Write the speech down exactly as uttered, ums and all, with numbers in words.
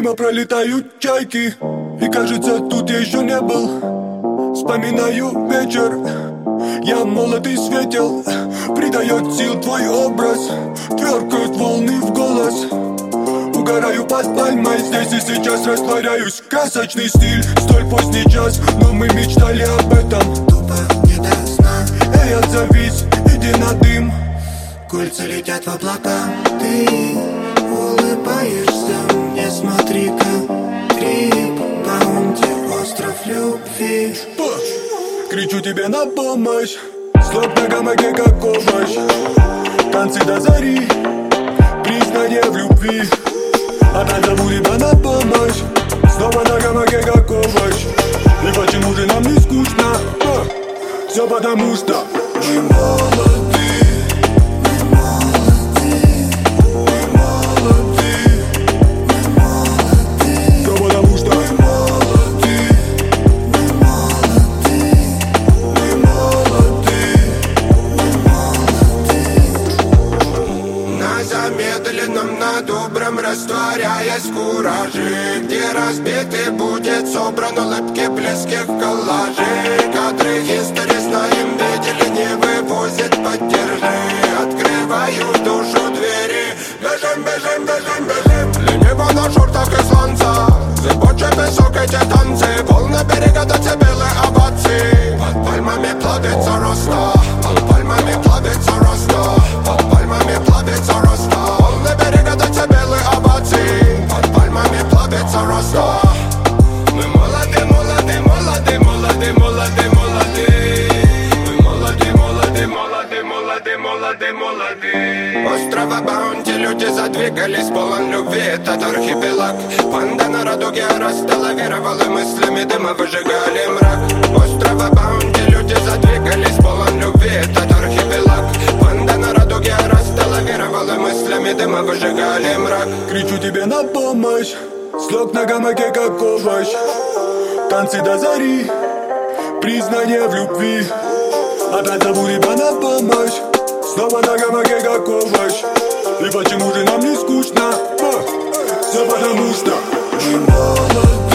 Мимо пролетают чайки, и кажется, тут я еще не был. Вспоминаю вечер, я молод и светел. Придает сил твой образ, тверкают волны в голос. Угораю под пальмой, здесь и сейчас растворяюсь. Красочный стиль, столь поздний час, но мы мечтали об этом. Тупо не до сна. Эй, отзовись, иди на дым. Кольца летят в облака. Ты улыбаешься мне, смотри-ка. Трип, баунти, остров любви. Кричу тебе на помощь, слог на гамаке как овощ. Танцы до зари, признание в любви. Опять зову тебя на помощь, снова на гамаке как овощ. И почему же нам не скучно? А, все потому что мы молоды. Замедленном, на добром растворяясь в кураже, где разбитый будет собран улыбки близких коллажей. Кадры истории знаем, видели, не вывозят, поддержи. Открываю в душу двери, бежим, бежим, бежим, бежим. Лениво на шортах и сланца, зыбучий песок, эти танцы. Волны берега до белые овации. Под пальмами плодится роста, под пальмами плодится роста, под пальмами плодится роста. Волны берега до белые овации. Под пальмами плодится роста. Мы молоды, молоды, молоды, молоды, молоды, молоды. Мы молоды, молоды, молоды, молоды, молоды, молоды. Острова Баунти люди задвигались, полон любви, этот архипелаг. Панда на радуге растала, веровала мыслями дыма, выжигали мрак. Острова Баунти люди задвигались, полон любви, этот архипелаг. Панда на радуге растала, веровала мыслями дыма, выжигали мрак. Кричу тебе на помощь, слог на гамаке как овощ. Танцы до зари, признание в любви. Опять зову тебя на помощь, снова на гамаке как овощ. И почему же нам не скучно? А, все потому что мы молоды.